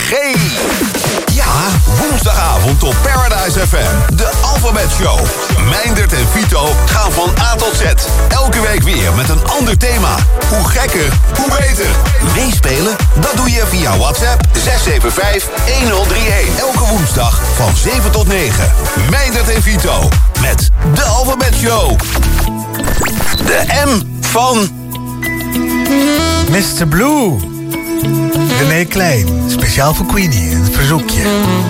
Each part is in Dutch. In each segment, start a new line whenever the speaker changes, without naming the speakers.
G. Ja, woensdagavond op Paradise FM. De Alphabet Show. Meindert en Vito gaan van A tot Z. Elke week weer met een ander thema. Hoe gekker, hoe beter. Meespelen? Dat doe je via WhatsApp 675-1031. Elke woensdag van 7 tot 9. Meindert en Vito met de Alphabet Show. De M van...
Mr. Blue. René Klein, speciaal voor Queenie, een verzoekje.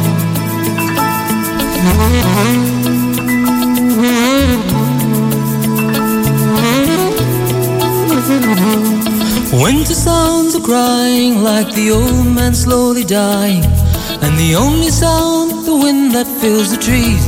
Winter sounds are crying like the old man slowly dying, and the only sound, the wind that fills the trees.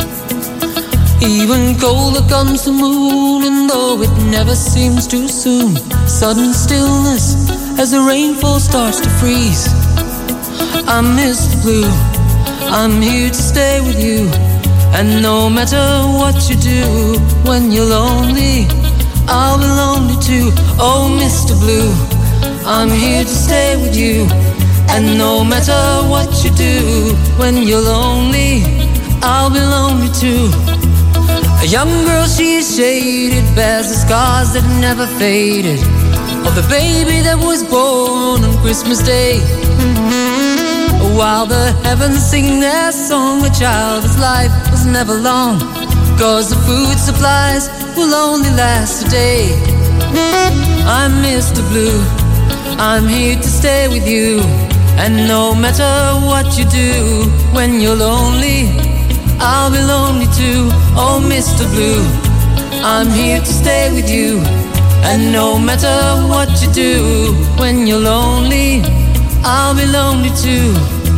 Even colder comes the moon, and though it never seems too soon, sudden stillness as the rainfall starts to freeze. I'm Mr. Blue, I'm here to stay with you, and no matter what you do, when you're lonely, I'll be lonely too. Oh, Mr. Blue, I'm here to stay with you, and no matter what you do, when you're lonely, I'll be lonely too. A young girl, she's shaded, bears the scars that never faded, of the baby that was born on Christmas Day. While the heavens sing their song, a child's life was never long, 'cause the food supplies will only last a day. I'm Mr. Blue, I'm here to stay with you, and no matter what you do, when you're lonely, I'll be lonely too. Oh, Mr. Blue, I'm here to stay with you, and no matter what you do, when you're lonely, I'll be lonely too.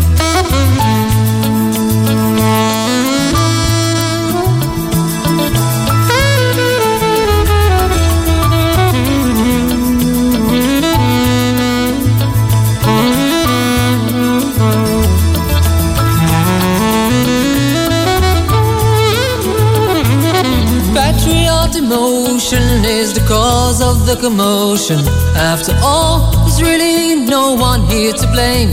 Emotion is the cause of the commotion. After all, there's really no one here to blame.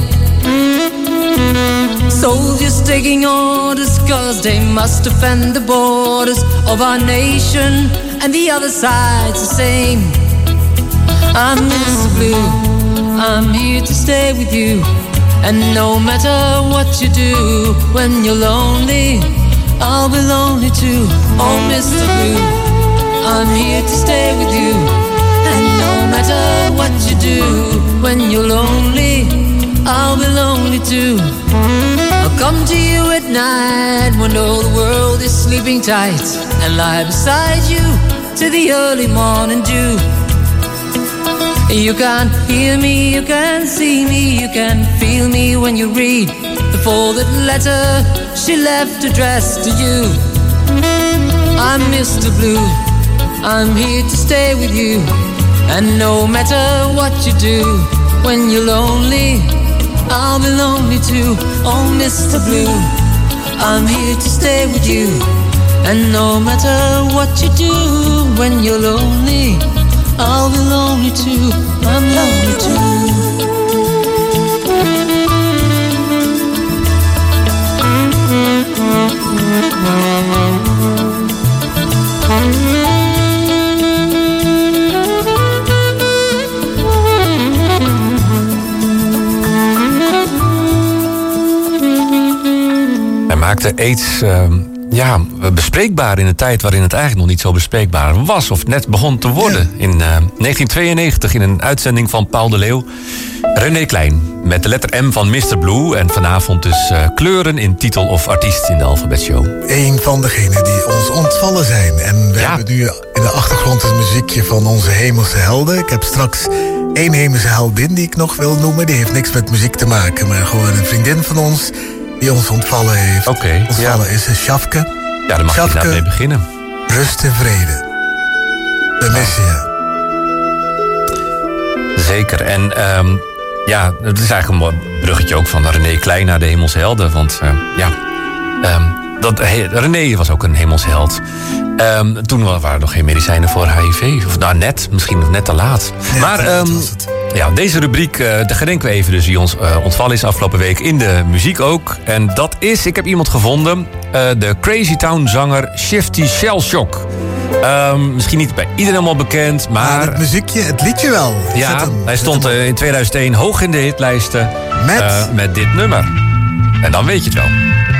Soldiers taking orders 'cause they must defend the borders of our nation, and the other side's the same. I'm Mr. Blue, I'm here to stay with you, and no matter what you do, when you're lonely, I'll be lonely too. Oh, Mr. Blue, I'm here to stay with you, and no matter what you do, when you're lonely, I'll be lonely too. I'll come to you at night when all the world is sleeping tight, and lie beside you to the early morning dew. You can hear me, you can see me, you can feel me when you read the folded letter she left addressed to you. I'm Mr. Blue, I'm here to stay with you, and no matter what you do, when you're lonely, I'll be lonely too. Oh, Mr. Blue, I'm here to stay with you, and no matter what you do, when you're lonely, I'll be lonely too. I'm lonely too.
Hij maakte AIDS bespreekbaar in een tijd waarin het eigenlijk nog niet zo bespreekbaar was, of net begon te worden. Ja. In 1992 in een uitzending van Paul de Leeuw. René Klein met de letter M van Mr. Blue. En vanavond dus kleuren in titel of artiest in de Alphabet Show.
Een van degenen die ons ontvallen zijn. En we hebben nu in de achtergrond het muziekje van onze hemelse helden. Ik heb straks één hemelse heldin die ik nog wil noemen. Die heeft niks met muziek te maken, maar gewoon een vriendin van ons die ons ontvallen heeft. Ontvallen is Sjafke.
Ja, daar mag je inderdaad mee beginnen.
Rust en vrede. We missen je.
Zeker. En het is eigenlijk een mooi bruggetje ook van René Klein naar de hemelse helden. Want René was ook een hemelsheld. Toen waren er nog geen medicijnen voor HIV. Of nou net, misschien nog net te laat.
Ja,
maar ja, deze rubriek, daar gedenken we even dus wie ons ontvallen is afgelopen week in de muziek ook. En dat is, ik heb iemand gevonden, de Crazy Town zanger Shifty Shellshock. Misschien niet bij iedereen helemaal bekend, maar
het muziekje, het liedje wel.
Ja, hij stond in 2001 hoog in de hitlijsten met dit nummer. En dan weet je het wel.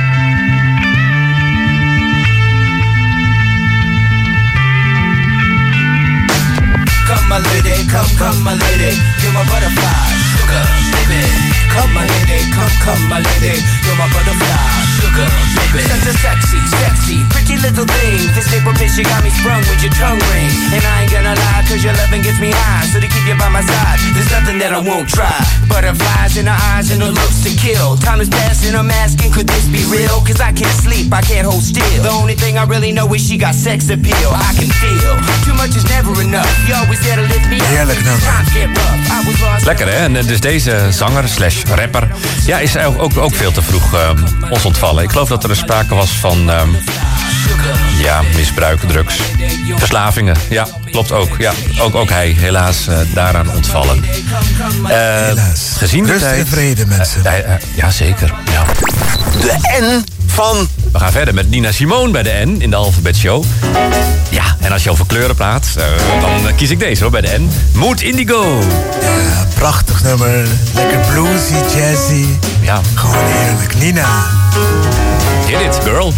Come my lady, come my lady, you're my butterfly, sugar, baby. Come my lady, come my lady, you're my butterfly, sugar, baby. Such a sexy, pretty little thing. This paper bitch, you got me sprung with your tongue ring. And I ain't gonna lie, cause your loving gets me high. So to keep you by my side, there's nothing that I won't try. Butterflies in her eyes and her looks to kill. Time is passing, I'm asking, could this be real? Cause I can't sleep, I can't hold still. The only thing I really know is she got sex appeal. I can feel, too much is never enough. You always there to lift me up.
Heerlijk nummer.
Lekker hè? En dus deze zanger slash rapper, ja, is ook veel te vroeg ons ontvallen. Ik geloof dat er sprake was van misbruik, drugs, verslavingen. Ja, klopt ook. Ja, ook hij helaas daaraan ontvallen.
Helaas.
Gezien de
rust
tijd.
en vrede, mensen.
Ja, zeker. Ja.
De N van...
We gaan verder met Nina Simone bij de N in de Alphabet Show. Ja, en als je over kleuren praat, dan kies ik deze hoor, bij de N. Mood Indigo.
Ja, prachtig nummer. Lekker bluesy, jazzy.
Ja.
Gewoon heerlijk. Nina.
Hit it, girl.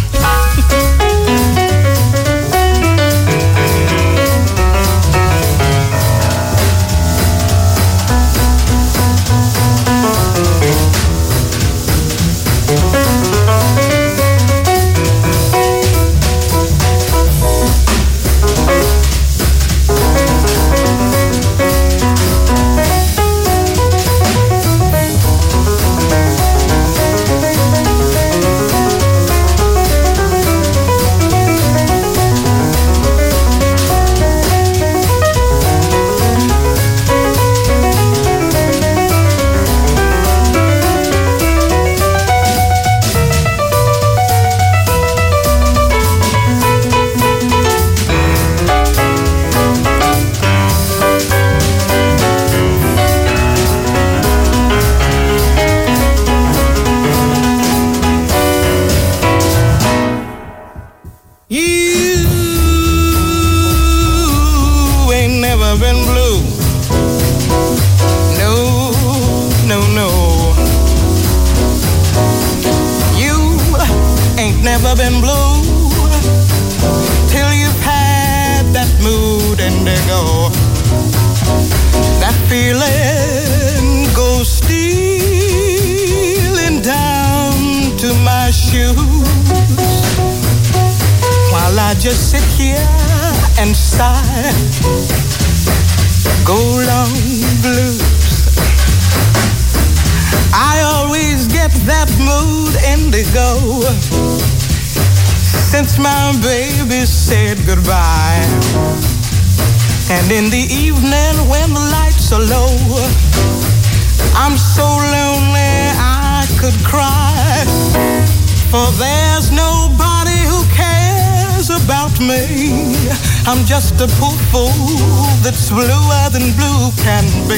I'm just a poor fool that's bluer than blue can be.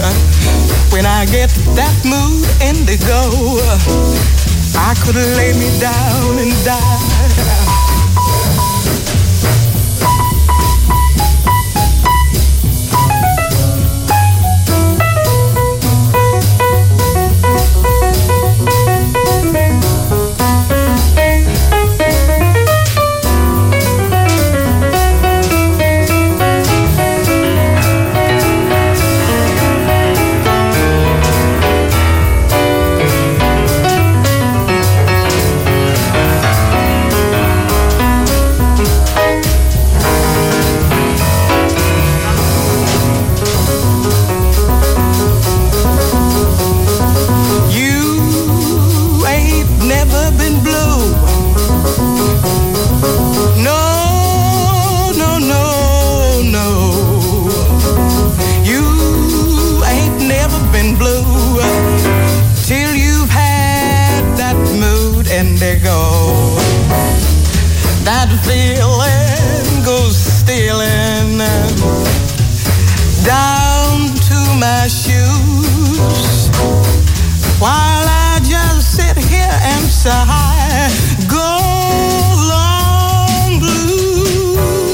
When I get that mood indigo, I could lay me down and die. indigo.
that feeling goes stealing down to my shoes, while I just sit here and sigh. Go long blue.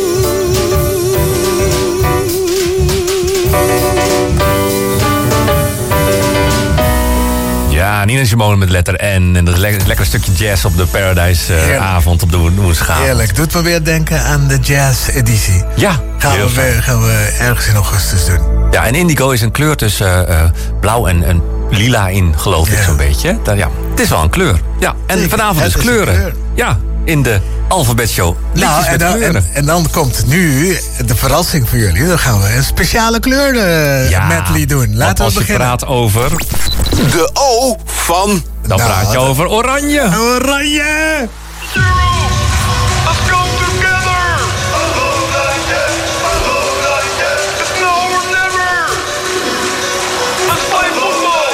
Ja, Nina Simone met letter N. En dat is lekker stukje jazz op de Paradise-avond op de woensdag.
Heerlijk. Doet me weer denken aan de jazz-editie.
Ja,
gaan we ergens in augustus doen.
Ja, en indigo is een kleur tussen blauw en lila in, geloof ik zo'n beetje. Ja, het is wel een kleur. Ja, en zeker. Vanavond dus kleuren. Ja, in de Alphabetshow.
Nou, en dan komt nu de verrassing voor jullie. Dan gaan we een speciale kleuren medley doen. Laten we beginnen.
Als je praat over
de O van...
Dan praat je over oranje.
Oranje!
Let's come together! It's now or never! Let's play football!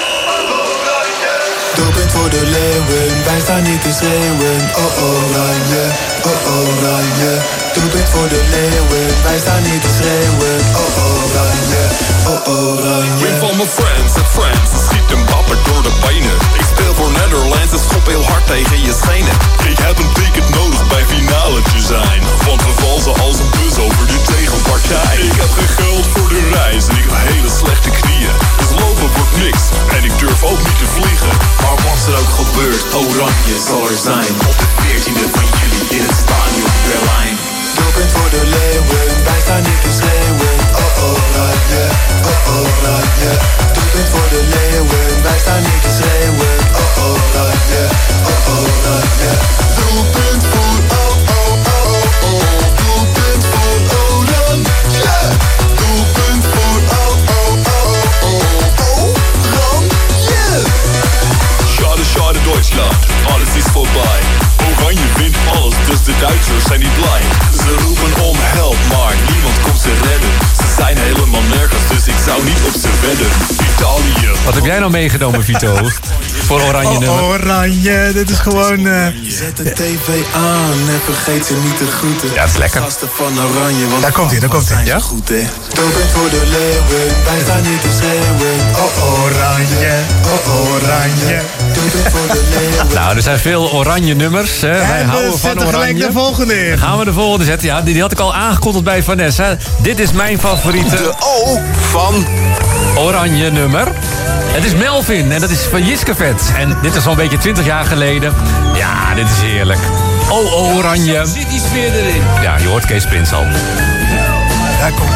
Doelpunt voor de leeuwen, wij staan niet te schreeuwen. Oh oranje, oh oranje. Doelpunt voor de leeuwen, wij staan niet te schreeuwen. Oh oranje, oh oranje.
Win van mijn friends en friends, ze schiet een bapper door de benen. Ik speel voor Netherlands en schop heel hard tegen je schenen. Ik heb een ticket nodig bij finale te zijn, want we valsen als een bus over de tegenpartij. Ik heb geen geld voor de reis en ik heb hele slechte knieën. Dus lopen wordt niks en ik durf ook niet te vliegen.
Maar wat er ook gebeurt, oranje zal er zijn. Op de 14e van juli in het stadion Berlijn. Doelpunt voor de leeuwen, wij staan niet te schreeuwen. Oh oranje, oh oranje. Doelpunt voor de leeuwen, wij staan niet te schreeuwen. Oh oranje, oh oranje. Doelpunt voor oh oh oh oh. Doelpunt voor oranje. Doelpunt voor oh oh oh oh. Oranje.
Schade, schade Deutschland, alles is voorbij. Oranje wint alles, dus de Duitsers zijn niet blij. Ze roepen om help, maar niemand komt ze redden. Ze zijn helemaal nergens, dus ik zou niet op ze wedden. Italië.
Wat heb jij nou meegenomen, Vito? Voor oranje nummer.
Oranje, dit is gewoon...
Zet de tv aan en vergeet ze niet te groeten.
Ja, het is lekker.
Gasten van oranje, want
Daar komt hij, daar komt hij.
Ja?
goed, hè. Doelpunt voor de leeuwen, wij staan niet te schreeuwen.
Oh oranje, oh oranje.
Doelpunt voor de leeuwen.
Nou, er zijn veel oranje nummers. Hè. Wij houden van oranje.
Gelijk de volgende in.
Gaan we de volgende zetten? Ja, die had ik al aangekondigd bij Vanessa. Dit is mijn favoriete...
De O van...
oranje nummer. Het is Melvin en dat is van Jiske Vet. En dit is zo'n beetje 20 jaar geleden. Ja, dit is heerlijk. Oh, oranje.
Zit die sfeer erin?
Ja, je hoort Kees Prins al.
Daar komt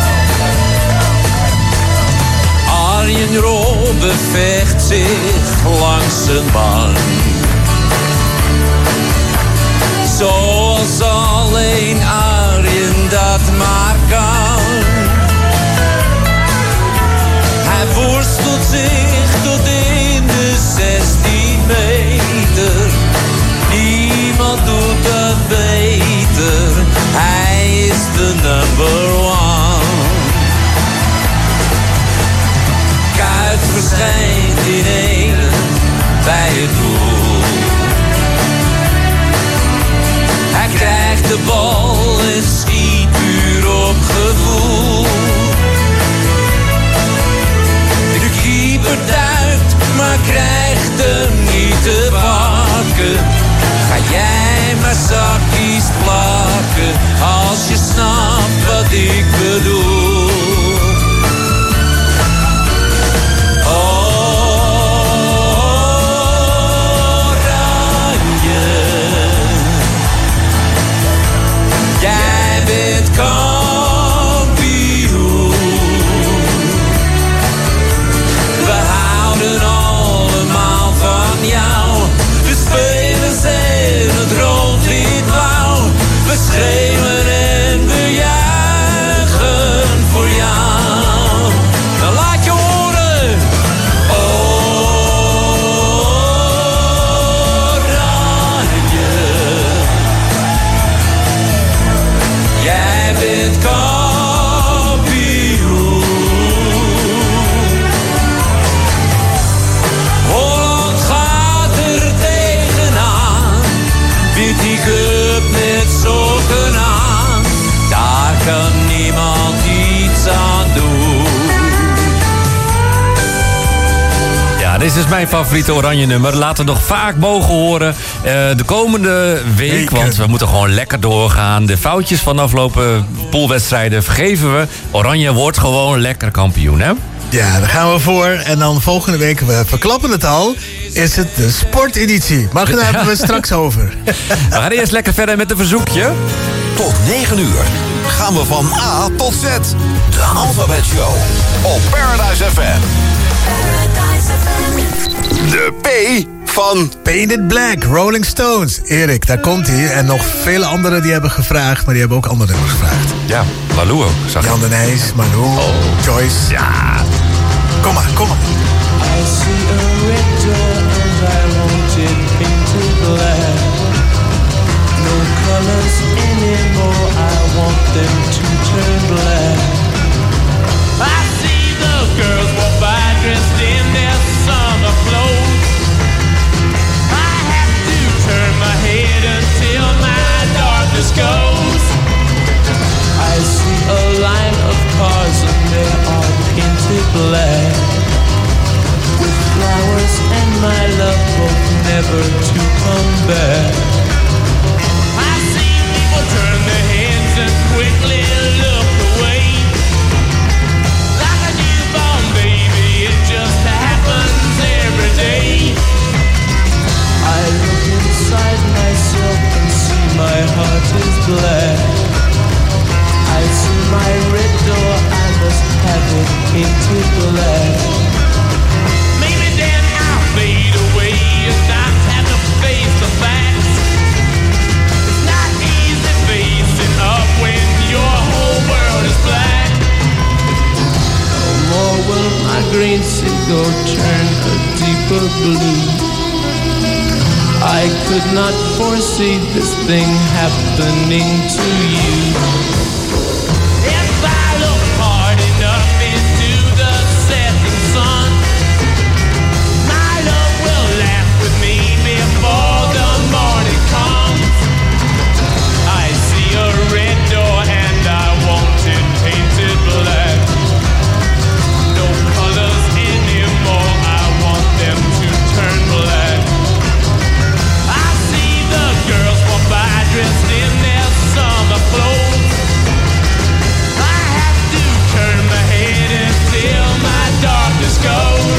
Arjen Robben vecht zich langs een baan. Zoals alleen Arjen dat maar kan. Hij worstelt zich tot in de 16 meter. Niemand doet dat beter. Hij is de number one. Kuit verschijnt in ene bij het doel. Hij krijgt de bal en schiet puur op gevoel. De keeper
dit is dus mijn favoriete oranje nummer. Laten we nog vaak mogen horen de komende week. Want we moeten gewoon lekker doorgaan. De foutjes van de afgelopen poolwedstrijden vergeven we. Oranje wordt gewoon lekker kampioen, hè?
Ja, daar gaan we voor. En dan volgende week, we verklappen het al, is het de sporteditie. Maar daar hebben we het straks over.
We gaan eerst lekker verder met een verzoekje.
Tot 9 uur gaan we van A tot Z. De Alphabet Show op Paradise FM. De P van
Painted Black, Rolling Stones. Erik, daar komt hij. En nog vele anderen die hebben gevraagd, maar die hebben ook andere nummers gevraagd.
Ja, Malou ook, zag ik.
Jan de Nijs, Manu, Joyce.
Ja.
Kom maar, kom maar.
I see a red door and I want it painted black. No colors anymore, I want them to turn black. I see the girls walk by dressed in their summer clothes. I have to turn my head until my darkness goes. I see a line of cars and they are painted black, with flowers and my love both never to come back. I see people turn their heads and quickly look away. Like a newborn baby, it just happens every day. I look inside myself and see my heart is black. I see my red door, I must have it painted black. Maybe then I'll fade away and not have to face the facts. It's not easy facing up when your whole world is black. No more will my green seagull turn a deeper blue. I could not foresee this thing happening to you. If I look hard enough into the setting sun, my love will laugh with me before the morning comes. I see a red door and I want it painted black. No colors anymore, I want them to turn black. I see the girls walk by dressed in their summer clothes. I have to turn my head until my darkness goes.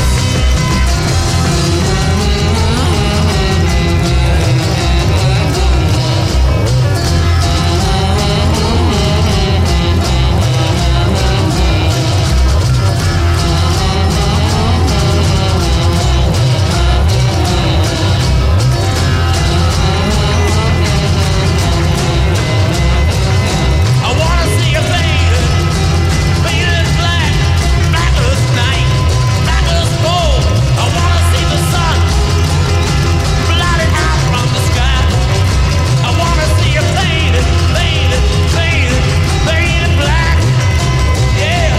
I wanna see you faded, faded black, black as night, black as coal. I wanna see the sun blotted out from the sky. I wanna see you faded, faded, faded, faded black. Yeah.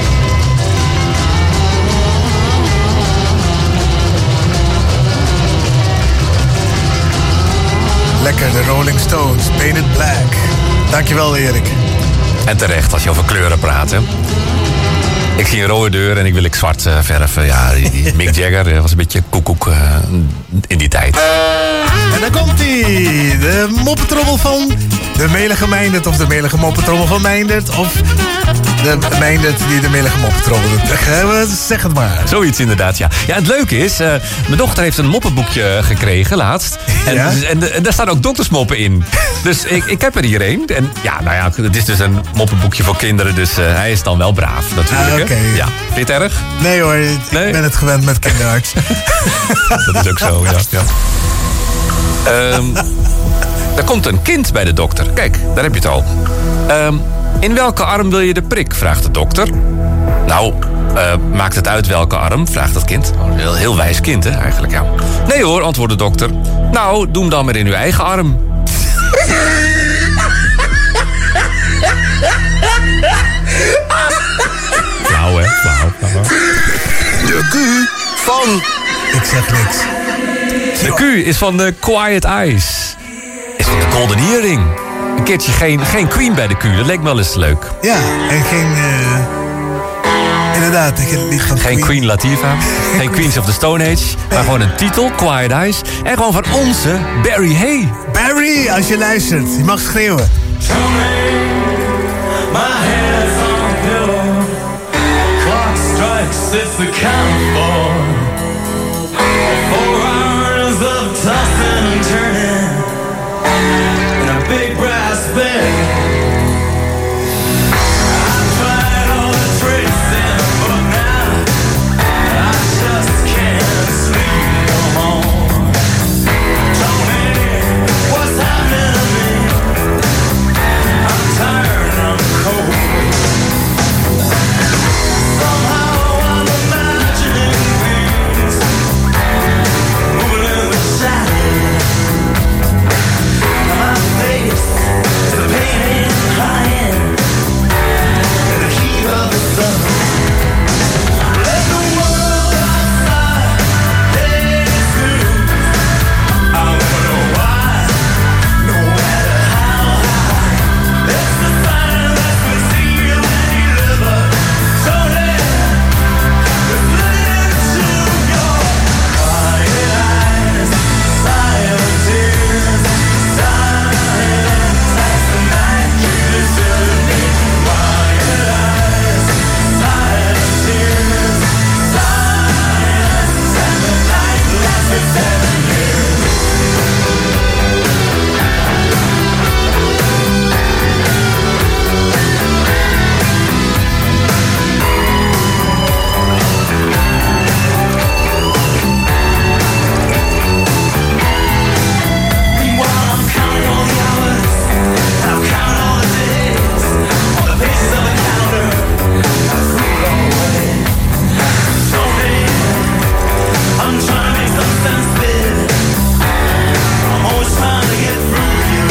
Lekker, de Rolling Stones, Painted Black. Dankjewel, Erik.
En terecht, als je over kleuren praat, hè. Ik zie een rode deur en ik wil zwart verven. Ja, die Mick Jagger was een beetje koekoek in die tijd.
En daar komt hij, de moppetrommel van de melige Meindert. Of de melige moppetrommel van Meindert. Of de Meindert die de melige moppetrommel doet. Zeg het maar.
Zoiets inderdaad, ja. Ja, het leuke is, mijn dochter heeft een moppenboekje gekregen laatst. En,
Ja?
en daar staan ook doktersmoppen in. Dus ik heb er hier een. En ja, nou ja, het is dus een moppenboekje voor kinderen. Dus hij is dan wel braaf natuurlijk.
Ah, oké.
Hè? Ja. Vind je het erg?
Nee hoor,
Nee?
ik ben het gewend met kinderarts.
Dat is ook zo, ja. Er komt een kind bij de dokter. Kijk, daar heb je het al. In welke arm wil je de prik, vraagt de dokter. Nou, maakt het uit welke arm, vraagt het kind. Een heel wijs kind, hè, eigenlijk, ja. Nee hoor, antwoordt de dokter. Nou, doe hem dan maar in uw eigen arm. Flauw, hè? Flauw.
de Q van...
Ik zeg niks.
De Q is van de Quiet Eyes. Is van de Golden Earring. Een keertje geen Queen bij de Q, dat leek me wel eens leuk.
Ja, en geen... Inderdaad, het lied van
Geen Queen Latifah, geen Queens of the Stone Age, maar gewoon een titel, Quiet Eyes. En gewoon van onze Barry Hay.
Barry, als je luistert, je mag schreeuwen.
My head's on a pillow. Clock strikes, it's the count of 4 hours of tossing and turning in a big brass bed. I tried all the tricks in the book now. I just can't sleep no more. Tony, what's happening to me? I'm tired and I'm cold. Somehow I'm imagining things moving in the shadows. My face is a painting crying in the heat of the sun. Let the world outside take through. I wanna know why, no matter how high. It's the sign that's been sealed and delivered. So then, just listen to your quiet eyes, silent tears, silence as the night desert me. Quiet eyes, silent tears, silence as the night lasted 7 years. Meanwhile, I'm counting all the hours, and I'm counting all the days on the pages of the calendar. I threw it all away. So I'm trying to make some sense of it. I'm always trying to get through to you.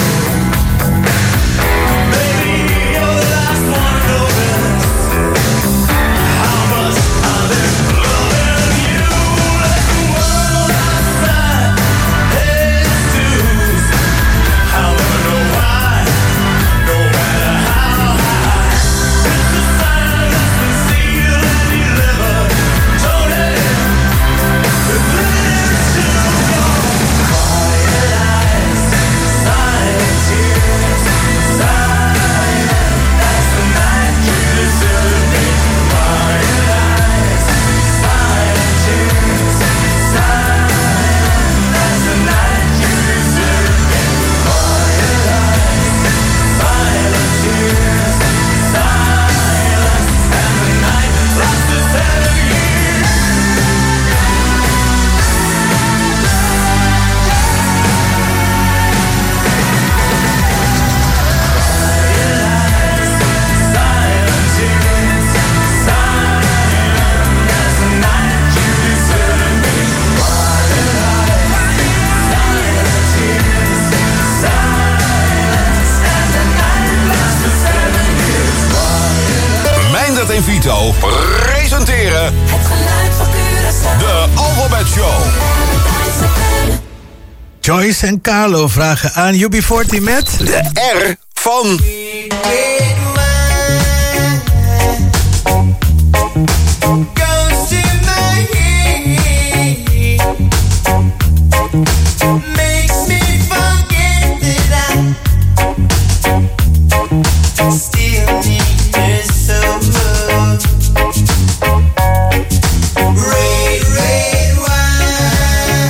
Baby, you're the last one to notice how much I've been loving you. Let the world outside its dues. I'll never know why, no matter how high. It's the sign that's been sealed and delivered. Tony, just listen to your quiet eyes, silent tears, silent as the night you deserted me. Quiet eyes, silent tears, silent as the night you deserted me. Quiet eyes, silent tears, silence and the night lasted 7 years.
Meindert en Vito presenteren
Het geluid van Curaçao.
de Alphabet Show.
Joyce en Carlo vragen aan UB40 met...
De R van
Goes to my head, makes me forget that I still need her so much. Red, red wine,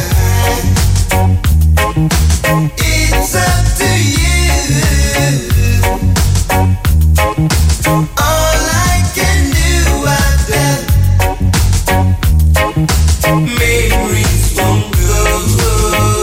it's up to you. All I can do, I tell memories won't go.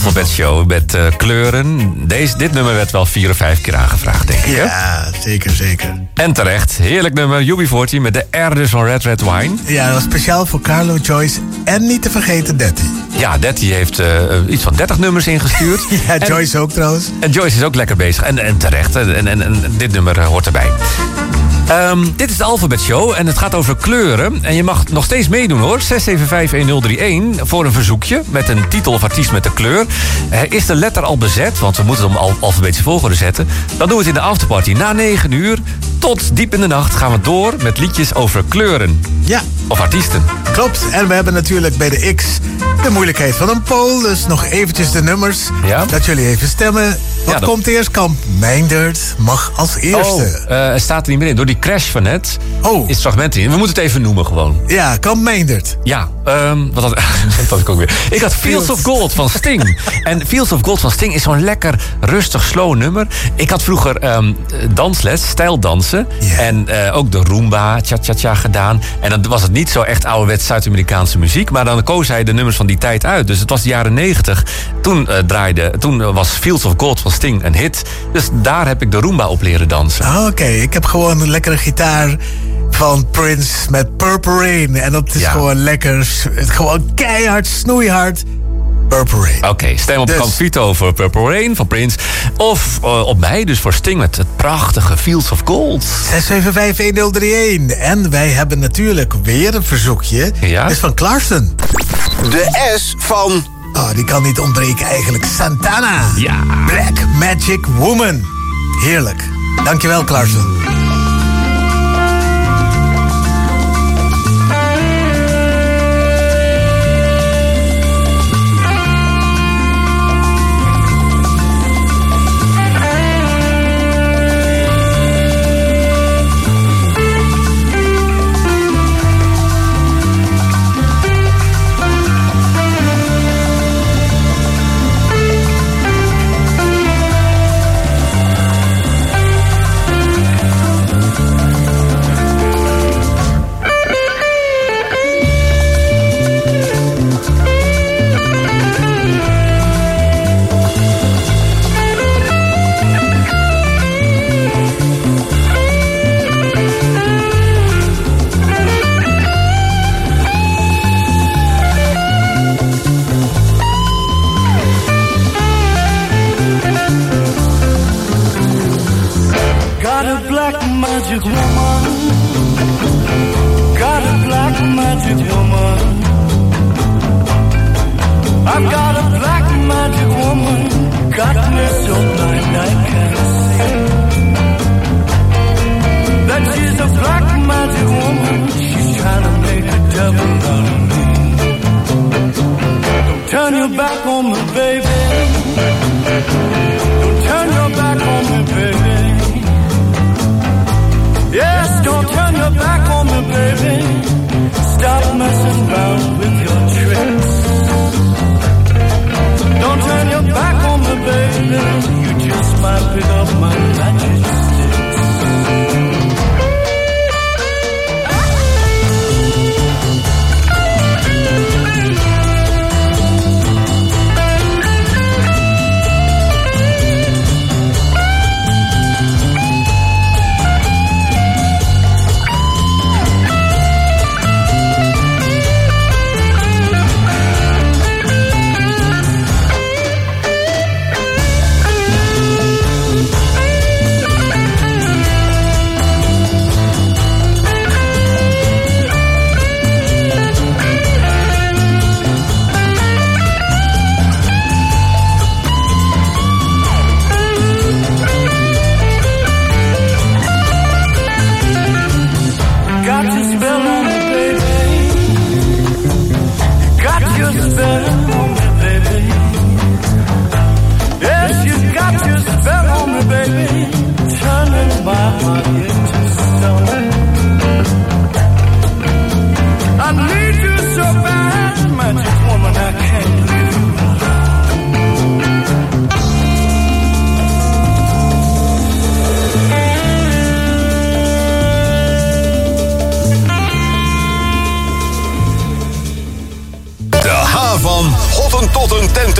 Alphabet-show met kleuren. Dit nummer werd wel 4 of 5 keer aangevraagd, denk ik.
Ja, zeker, zeker.
En terecht, heerlijk nummer, UB40 met de R dus van Red Red Wine.
Ja, dat was speciaal voor Carlo, Joyce en niet te vergeten Detti.
Ja, Detti heeft iets van 30 nummers ingestuurd.
Ja, Joyce ook trouwens.
En Joyce is ook lekker bezig. En terecht, en dit nummer hoort erbij. Dit is de Alphabet Show en het gaat over kleuren. En je mag nog steeds meedoen hoor. 675-1031 voor een verzoekje met een titel of artiest met de kleur. Is de letter al bezet, want we moeten het om alfabetische volgorde zetten. Dan doen we het in de afterparty. Na 9 uur tot diep in de nacht gaan we door met liedjes over kleuren.
Ja.
Of artiesten.
Klopt. En we hebben natuurlijk bij de X de moeilijkheid van een poll. Dus nog eventjes de nummers.
Ja.
Dat jullie even stemmen. Wat komt eerst? Kamp Meindert mag als eerste.
Het staat er niet meer in. Door die crash van net is het fragment in. We moeten het even noemen gewoon.
Ja, Kamp Meindert.
Ja, wat had ik ook weer? Ik had Fields of Gold van Sting. En Fields of Gold van Sting is zo'n lekker rustig, slow nummer. Ik had vroeger dansles, stijldansen. Yeah. En ook de Roomba, cha-cha-cha gedaan. En dan was het niet zo echt ouderwets Zuid-Amerikaanse muziek. Maar dan koos hij de nummers van die tijd uit. Dus het was de jaren 90. Toen was Fields of Gold van Sting een hit. Dus daar heb ik de Roomba op leren dansen.
Oké, ik heb gewoon een lekkere gitaar van Prince met Purple Rain. En dat is gewoon lekker, gewoon keihard, snoeihard. Purple Rain.
Oké, stem op Campito voor Purple Rain van Prince. Of op mij, dus voor Sting met het prachtige Fields of Gold.
675-1031. En wij hebben natuurlijk weer een verzoekje.
Ja?
Dat is van Clarkson.
De S van...
Oh, die kan niet ontbreken eigenlijk. Santana.
Ja.
Black Magic Woman. Heerlijk. Dankjewel, Clarkson.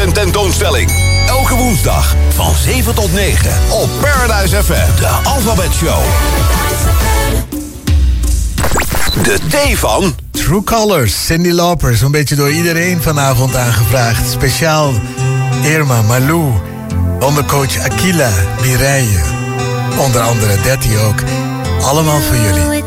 tentoonstelling. Elke woensdag van 7 tot 9 op Paradise FM. De Alphabet Show. De thee van...
True Colors, Cyndi Lauper. Zo'n beetje door iedereen vanavond aangevraagd. Speciaal Irma, Malou, ondercoach Aquila, Mireille. Onder andere Detti ook. Allemaal voor jullie.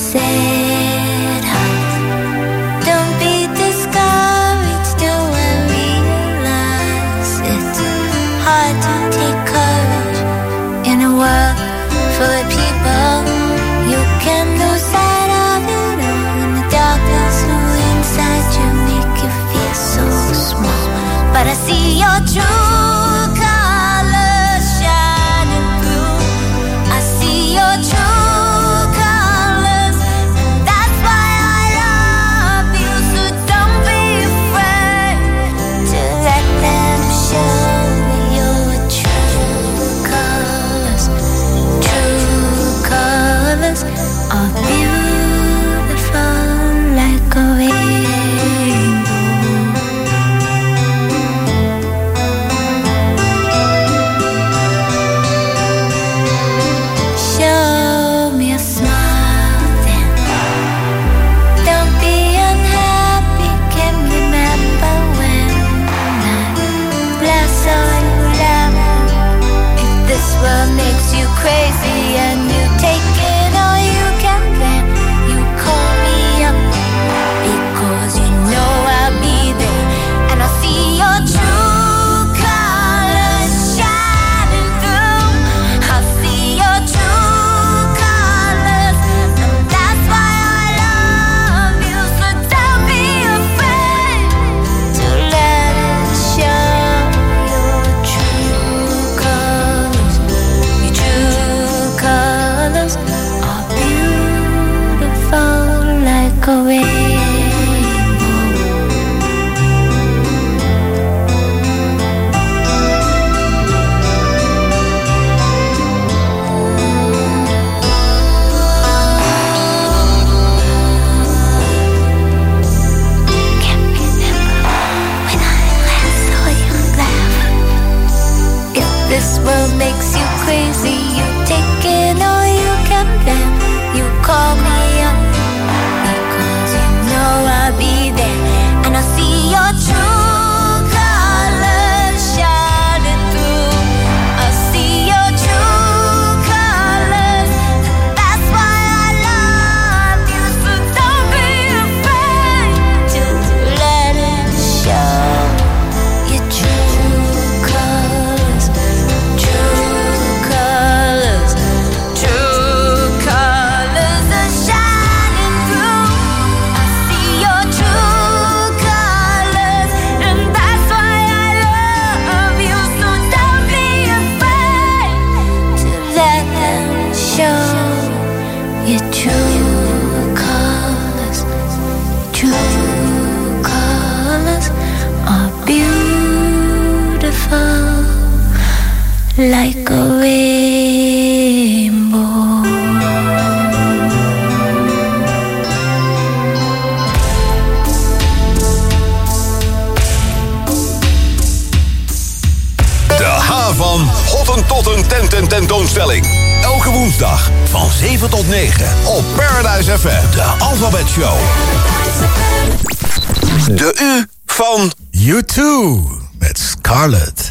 Don't be discouraged, don't realize it's hard to take courage in a world full of people. You can lose sight of it all in the darkness inside you, make you feel so small. But I see your true colors shining through. I see your true colors, and that's why I love you. So don't be afraid to let them show your true colors. True colors are beautiful like a rainbow. Show me a smile then. Don't be unhappy, can remember when I bless all you love. If this world makes you crazy and you take it all you can, then you call me up, because you know I'll be there, and I'll see your true colors shining through. I'll see your true colors, and that's why I love you. So don't be afraid to let it show your true colors. Your true colors are beautiful like a rainbow. Can't remember when I last saw you laugh. If this world makes you crazy, you take it all you can, then you call me up, because you know I'll be there, and I'll see your true colors shining through. I'll see your true colors, and that's why I love you. So don't be afraid to let it show your true colors. True colors, true colors are shining through. I see your true colors, and that's why I love you. So don't be afraid to let them show your true colors. True colors are beautiful like a rainbow.
De H van Hottentotten tentoonstelling. Elke woensdag van 7 tot 9 op Paradise FM. De Alphabet Show. De U van
U2 met Scarlet.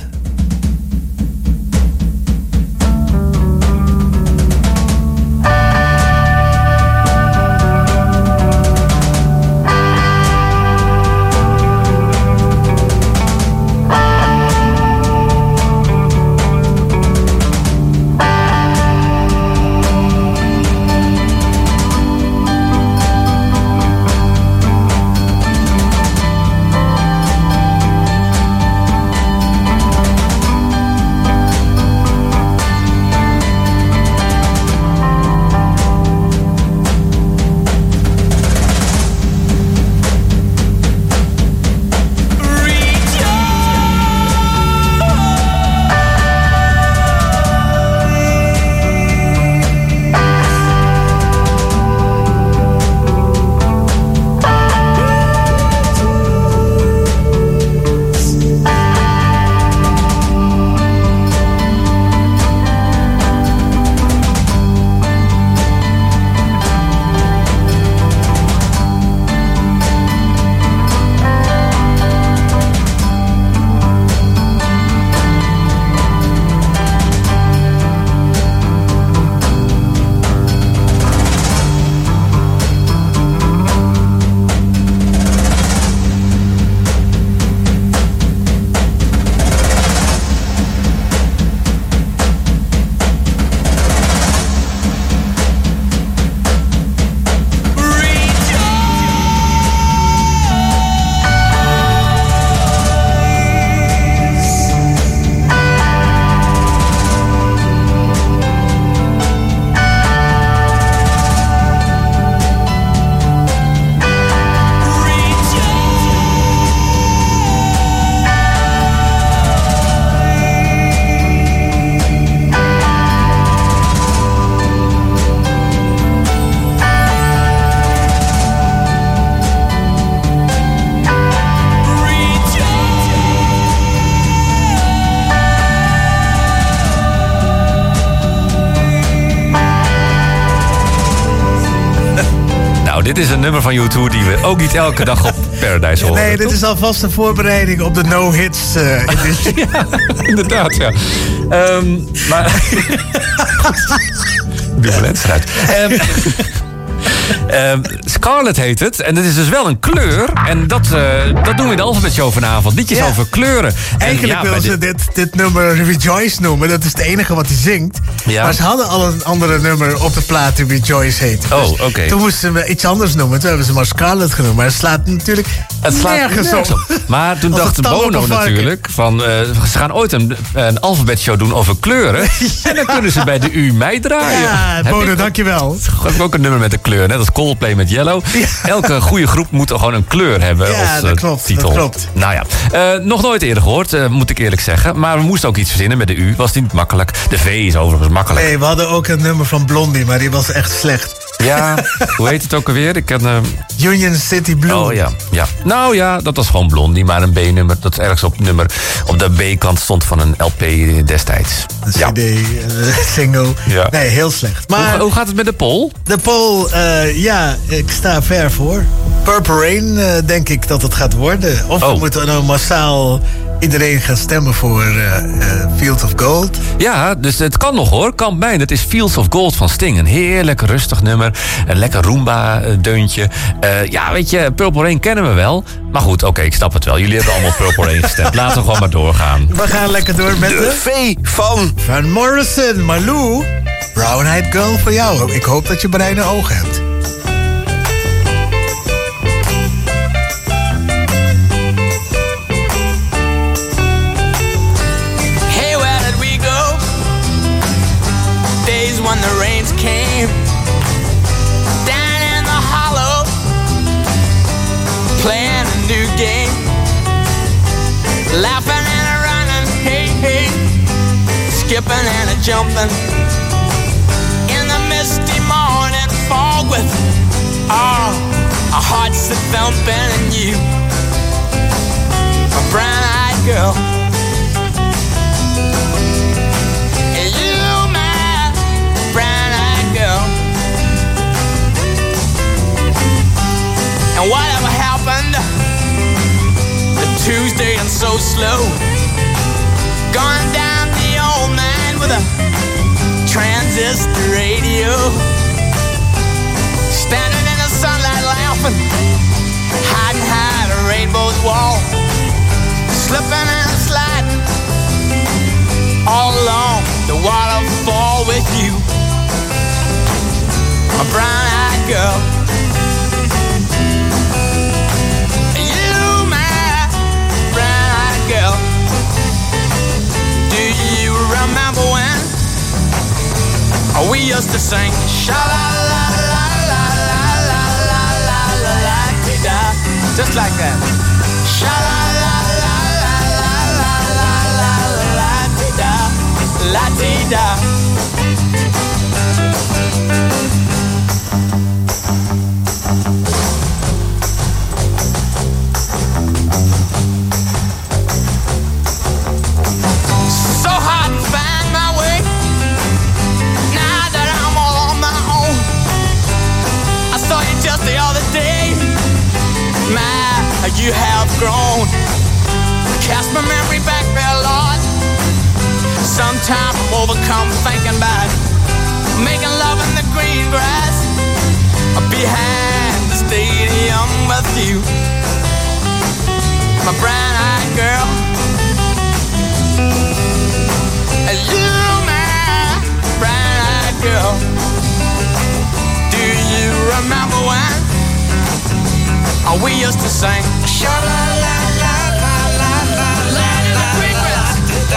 Dit is een nummer van U2 die we ook niet elke dag op Paradise horen.
Nee, dit is alvast een voorbereiding op de no-hits edition.
Ja, inderdaad, ja. Maar... Doe mijn lens eruit. Scarlet heet het. En dat is dus wel een kleur. En dat doen we in de Alphabetshow vanavond. Liedjes over kleuren.
Eigenlijk willen ze dit nummer Rejoice noemen. Dat is het enige wat hij zingt.
Ja.
Maar ze hadden al een andere nummer op de plaat die Rejoice heet.
Oh, oké.
Toen moesten we iets anders noemen. Toen hebben ze maar Scarlet genoemd. Maar het slaat natuurlijk nergens op.
Maar toen dacht Bono natuurlijk van... ze gaan ooit een Alphabetshow doen over kleuren. En dan kunnen ze bij de U mij draaien.
Ja, Bono, dankjewel.
Heb ik ook een nummer met een kleur. Net als Coldplay met Yellow. Ja. Elke goede groep moet gewoon een kleur hebben als
dat klopt,
titel.
Dat klopt.
Nou ja, nog nooit eerder gehoord, moet ik eerlijk zeggen. Maar we moesten ook iets verzinnen met de U. Was niet makkelijk. De V is overigens makkelijk.
Nee, we hadden ook een nummer van Blondie, maar die was echt slecht.
Ja, hoe heet het ook alweer? Ik ken,
Union City Blue.
Oh ja. Nou ja, dat was gewoon Blondie, maar een B-nummer. Dat ergens op de B-kant stond van een LP destijds.
Een CD, single.
Ja.
Nee, heel slecht. Maar
hoe gaat het met de poll?
De poll, ik sta ver voor. Purple Rain, denk ik dat het gaat worden. Of we moeten nou massaal iedereen gaan stemmen voor Fields of Gold.
Ja, dus het kan nog hoor. Kan bijna. Het is Fields of Gold van Sting. Een heerlijk rustig nummer. Een lekker Roomba-deuntje. Ja, weet je, Purple Rain kennen we wel. Maar goed, oké, ik snap het wel. Jullie hebben allemaal Purple Rain gestemd. Laten we gewoon maar doorgaan.
We gaan lekker door met
de V van
Morrison. Malou, Brown Eyed Girl voor jou. Ik hoop dat je bruine ogen hebt.
When the rains came down in the hollow, playing a new game, laughing and a running, hey, hey, skipping and a jumping in the misty morning fog with our hearts that thumping and you, a brown-eyed girl. And whatever happened to Tuesday and so slow, gone down the old man with a transistor radio, standing in the sunlight laughing, hiding behind a rainbow's wall, slipping and sliding all along the waterfall with you, a brown-eyed girl. Girl, do you remember when we used to sing sha la la la la la la la la la la da, just like that, sha la la la la la la la la la da, la dee da. The other day, you have grown. Cast my memory back there, Lord. Sometimes I'm overcome thinking about making love in the green grass behind the stadium with you, my brown-eyed girl. You, my brown-eyed girl. Do you remember when we used to sing sha la la la la la la la in the green grass?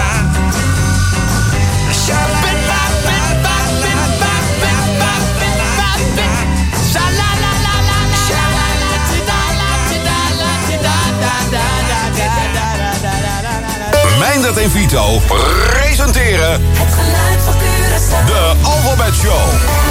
Sha la la la la la la la la sha la la la la la sha la la da la da la da da da da.
Meindert en Vito presenteren
het geluid van Curaçao.
De Alphabet Show.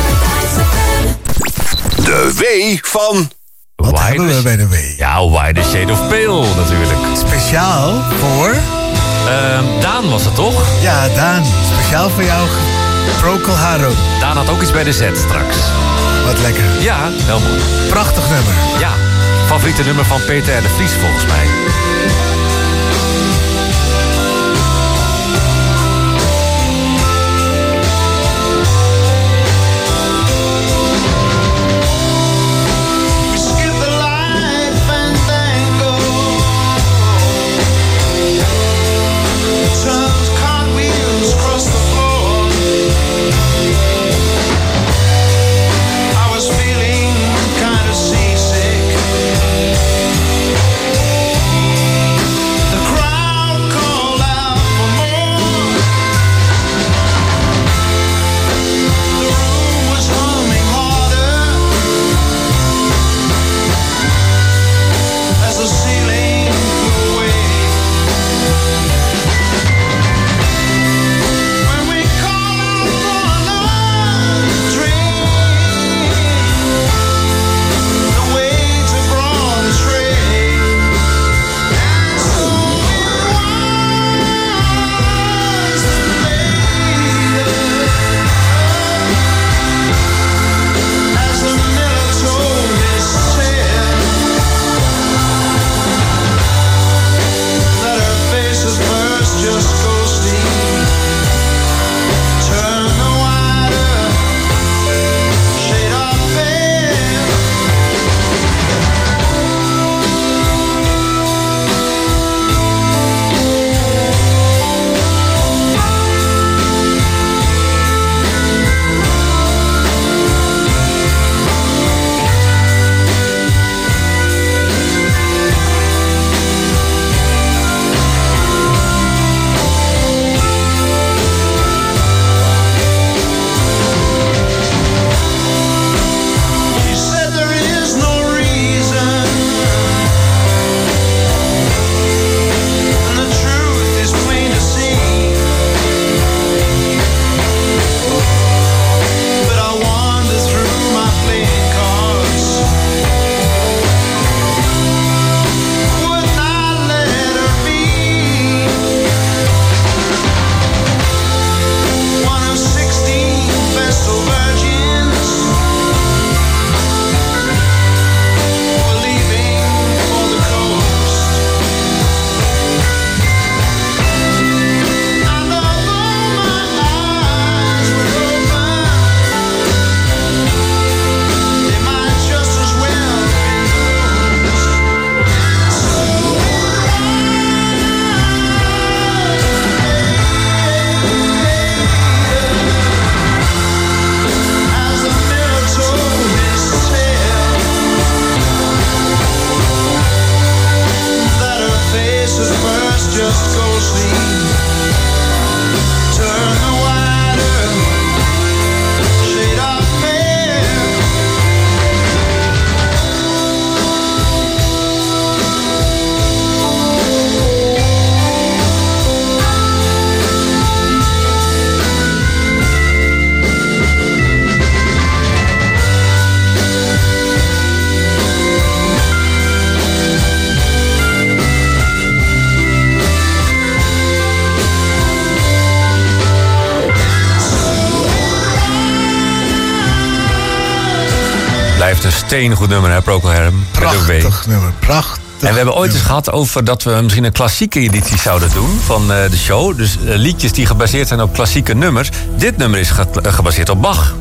De W van...
Wat hebben we bij de W?
Ja, Why the Shade of Pale natuurlijk.
Speciaal voor...
Daan was het toch?
Ja, Daan. Speciaal voor jou. Procol Harum.
Daan had ook iets bij de Z straks.
Wat lekker.
Ja, heel mooi.
Prachtig nummer.
Ja, favoriete nummer van Peter R. de Vries volgens mij. Blijft een steengoed nummer, hè, Procol Harum.
Prachtig nummer, prachtig.
En we hebben ooit eens gehad over dat we misschien een klassieke editie zouden doen van de show. Dus liedjes die gebaseerd zijn op klassieke nummers. Dit nummer is gebaseerd op Bach.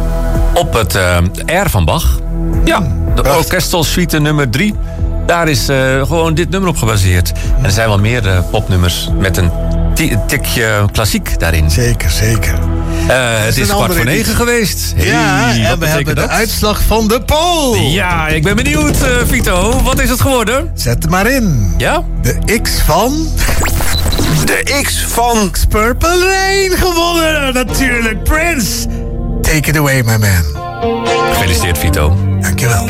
Op het R van Bach. Ja, de Orchestral Suite nummer 3. Daar is gewoon dit nummer op gebaseerd. En er zijn wel meer popnummers met een tikje klassiek daarin.
Zeker, zeker.
Het is 8:45 geweest.
Ja, en we hebben de uitslag van de poll.
Ja, ik ben benieuwd, Vito. Wat is het geworden?
Zet hem maar in.
Ja?
De X van...
De X van...
Purple Rain gewonnen. Natuurlijk, Prince. Take it away, my man.
Gefeliciteerd, Vito.
Dankjewel.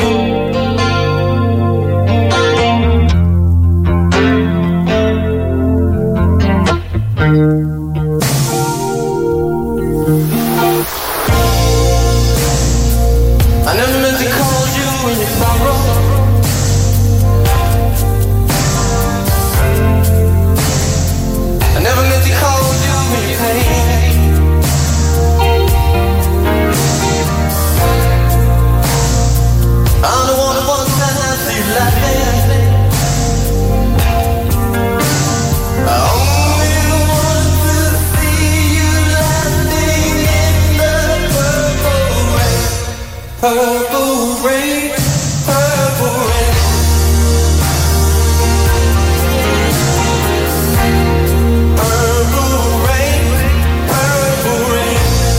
I never meant to call you when you sorrow. I never meant to call you when you pain. Purple rain, purple rain. Purple rain, purple rain.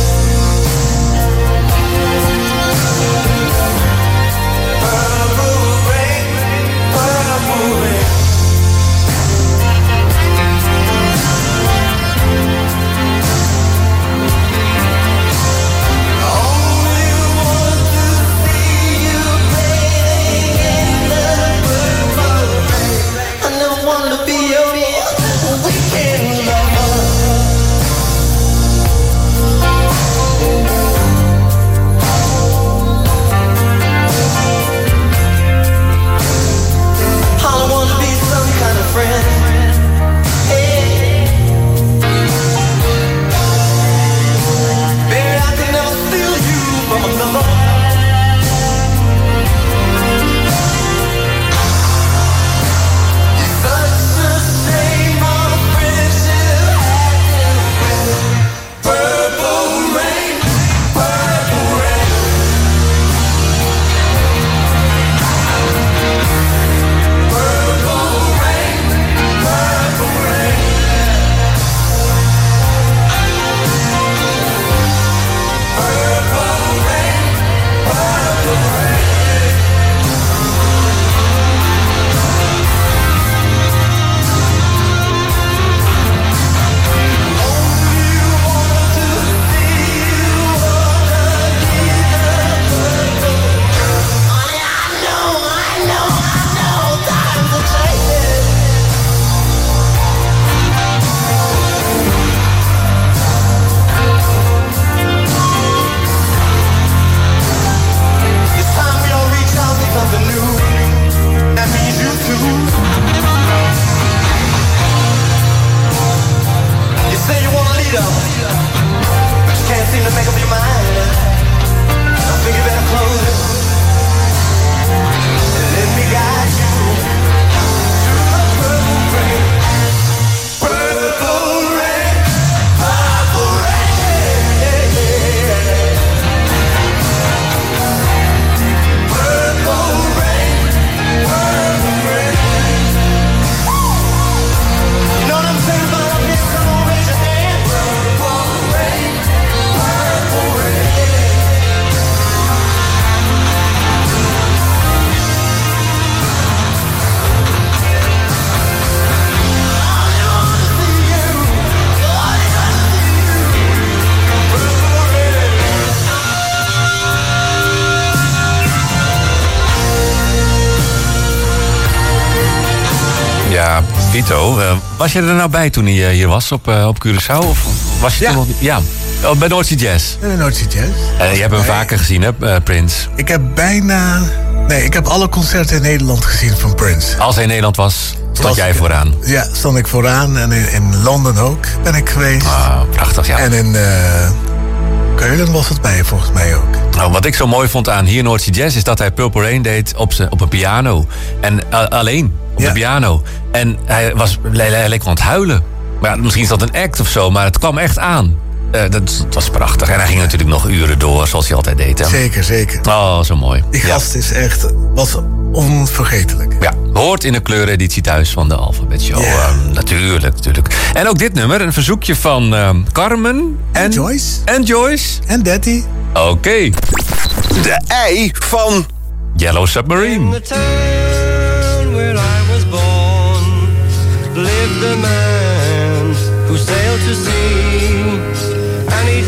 Purple rain, purple rain.
Vito, was je er nou bij toen hij hier was op Curaçao? Of was je toen nog niet? Ja. Oh, bij Noordzee Jazz?
Bij Noordzee Jazz.
Je hebt hem vaker gezien, hè, Prince?
Ik heb ik heb alle concerten in Nederland gezien van Prince.
Als hij in Nederland was, stond jij vooraan?
Ja, stond ik vooraan. En in Londen ook ben ik geweest.
Ah, prachtig, ja.
En in Keulen was het bij, volgens mij ook.
Nou, wat ik zo mooi vond aan hier Noordzee Jazz is dat hij Purple Rain deed op een piano. En alleen op de piano. En hij leek aan het huilen. Maar ja, misschien is dat een act of zo, maar het kwam echt aan. Dat was prachtig. En hij ging natuurlijk nog uren door, zoals hij altijd deed. Hè?
Zeker, zeker.
Oh, zo mooi.
Die gast was onvergetelijk.
Ja, hoort in de kleureneditie thuis van de Alphabet Show.
Yeah.
Natuurlijk. En ook dit nummer, een verzoekje van Carmen en
Joyce.
En Joyce.
En Daddy.
Oké.
De ei van
Yellow Submarine.
In the town where I was born lived a man who sailed to sea, and he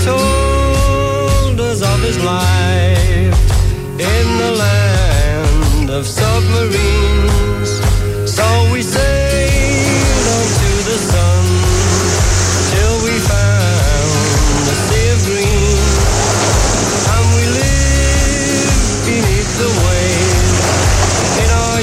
told us of his life in the land of submarines. So we sailed on to the sun till we found the sea of green, and we lived beneath the waves in our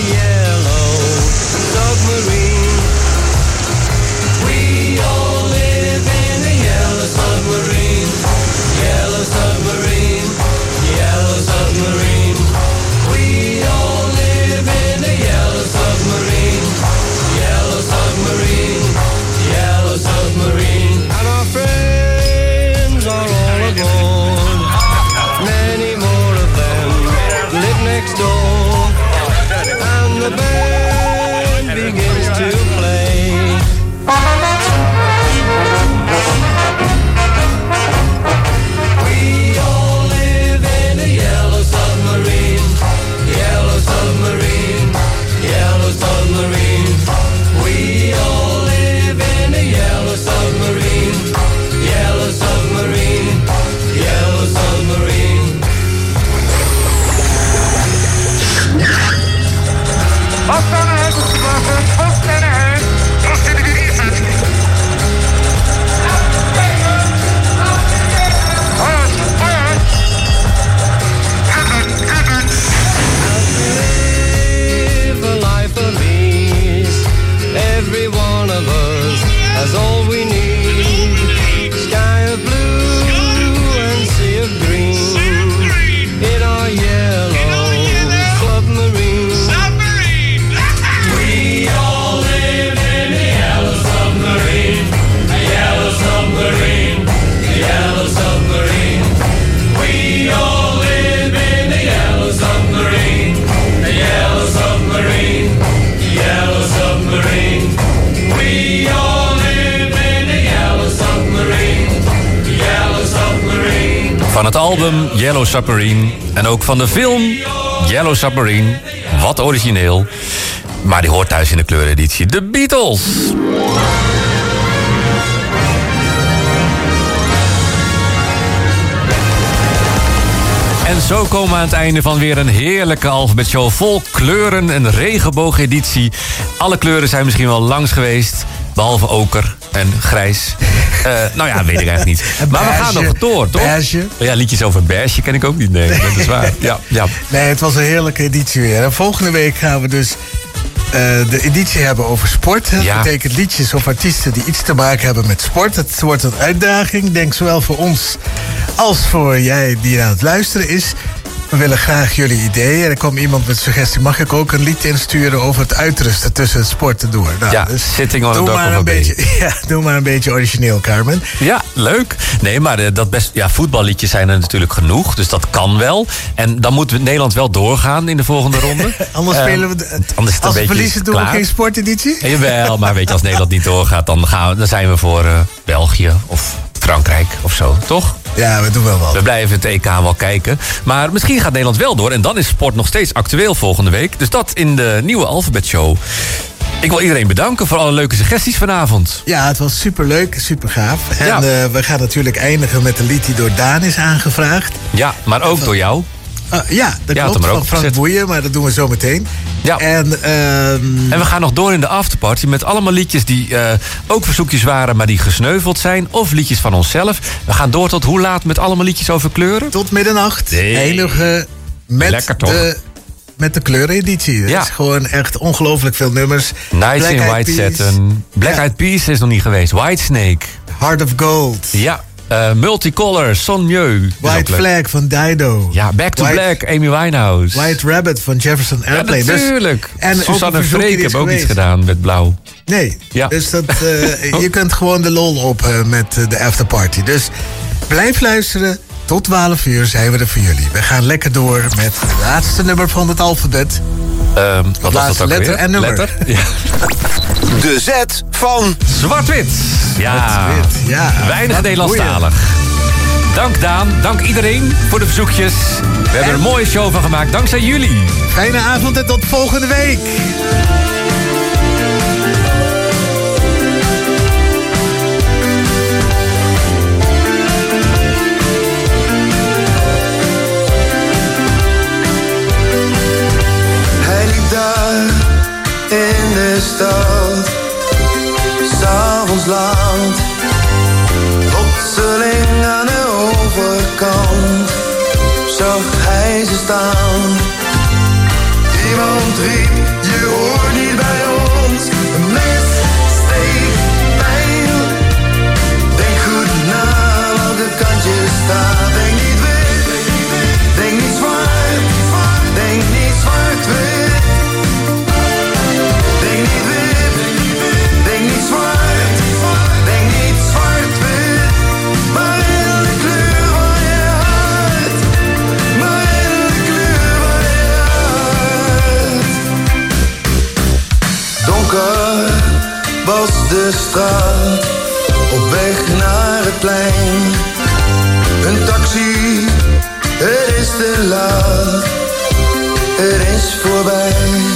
Every one of us has all we need. Sky of blue and sea of green. In our yellow submarine.
We all live in a yellow submarine. A yellow submarine. A yellow submarine. We all live in a yellow submarine. A yellow submarine. A yellow submarine. We all live in a yellow submarine. A yellow submarine.
Van het album Yellow Submarine en ook van de film Yellow Submarine. Wat origineel. Maar die hoort thuis in de kleureditie. De Beatles. En zo komen we aan het einde van weer een heerlijke alfabetshow vol kleuren, een regenboogeditie. Alle kleuren zijn misschien wel langs geweest, behalve oker en grijs. Nou ja, weet ik eigenlijk niet. Maar we gaan nog door, toch?
Beige.
Ja, liedjes over beige ken ik ook niet. Nee, dat is waar. Ja, ja.
Nee, het was een heerlijke editie weer. En volgende week gaan we dus de editie hebben over sport. Dat betekent liedjes of artiesten die iets te maken hebben met sport. Het wordt een uitdaging, denk zowel voor ons als voor jij die aan het luisteren is. We willen graag jullie ideeën. Er kwam iemand met suggestie, mag ik ook een lied insturen over het uitrusten tussen het sporten door? Nou,
ja,
dus
sitting on a dock of a bay.
Doe maar een beetje origineel, Carmen.
Ja, leuk. Nee, maar voetballiedjes zijn er natuurlijk genoeg. Dus dat kan wel. En dan moet Nederland wel doorgaan in de volgende ronde.
Anders spelen we...
Anders
als we verliezen, doen we geen sporteditie?
Jawel, maar weet je, als Nederland niet doorgaat, dan zijn we voor België of Frankrijk of zo, toch?
Ja, we doen wel wat.
We blijven het EK wel kijken. Maar misschien gaat Nederland wel door. En dan is sport nog steeds actueel volgende week. Dus dat in de nieuwe Alphabet-show. Ik wil iedereen bedanken voor alle leuke suggesties vanavond.
Ja, het was superleuk, super gaaf. En we gaan natuurlijk eindigen met een lied die door Daan is aangevraagd.
Ja, maar ook door jou.
Ja, dat klopt, van Frank Boeien, maar dat doen we zo meteen.
Ja. En we gaan nog door in de afterparty met allemaal liedjes die ook verzoekjes waren, maar die gesneuveld zijn. Of liedjes van onszelf. We gaan door tot hoe laat met allemaal liedjes over kleuren?
Tot middernacht. Eindigen met de kleureneditie. Het is gewoon echt ongelooflijk veel nummers.
Nights in White Satin. Black Eyed Peas is nog niet geweest. Whitesnake.
Heart of Gold.
Ja. Multicolor, Son Mieux.
White Flag van Dido.
Ja, Back to Black, Amy Winehouse.
White Rabbit van Jefferson Airplane.
Ja, natuurlijk.
En
Susanne Freek heeft ook iets gedaan met blauw.
Nee, dus je kunt gewoon de lol op met de afterparty. Dus blijf luisteren. Tot 12 uur zijn we er voor jullie. We gaan lekker door met het laatste nummer van het alfabet.
Wat was dat ook
letter
weer?
En nummer.
Letter? Ja.
De Z van
Zwart-Wit. Ja, weinig Nederlandstalig. Dank Daan, dank iedereen voor de verzoekjes. We hebben er een mooie show van gemaakt, dankzij jullie.
Fijne avond en tot volgende week.
In de stad, 's'avonds laat, plotseling aan de overkant, zag hij ze staan. Iemand riep, je hoort niet bij ons, een mes steekt pijn. Denk goed na welke kant je staat, denk niet wit, denk niet zwart, denk niet zwart-wit. Was de straat op weg naar het plein. Een taxi, het is te laat, het is voorbij.